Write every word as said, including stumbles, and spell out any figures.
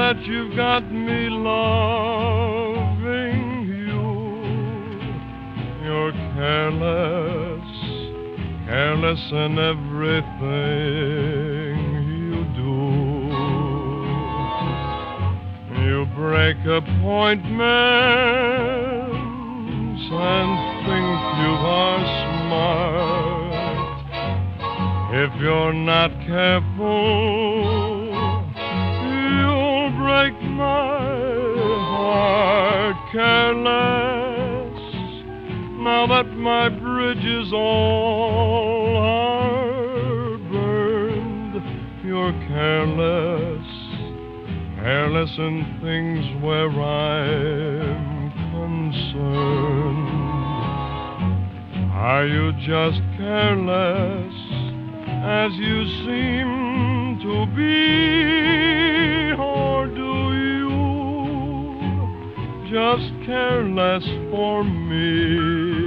that you've got me loving you. You're careless, careless in everything you do. You break appointments and think you are smart. If you're not careful, you'll break my heart. Careless, now that my bridges all are burned. You're careless, careless in things where I'm concerned. Are you just careless, as you seem to be, or do you just care less for me?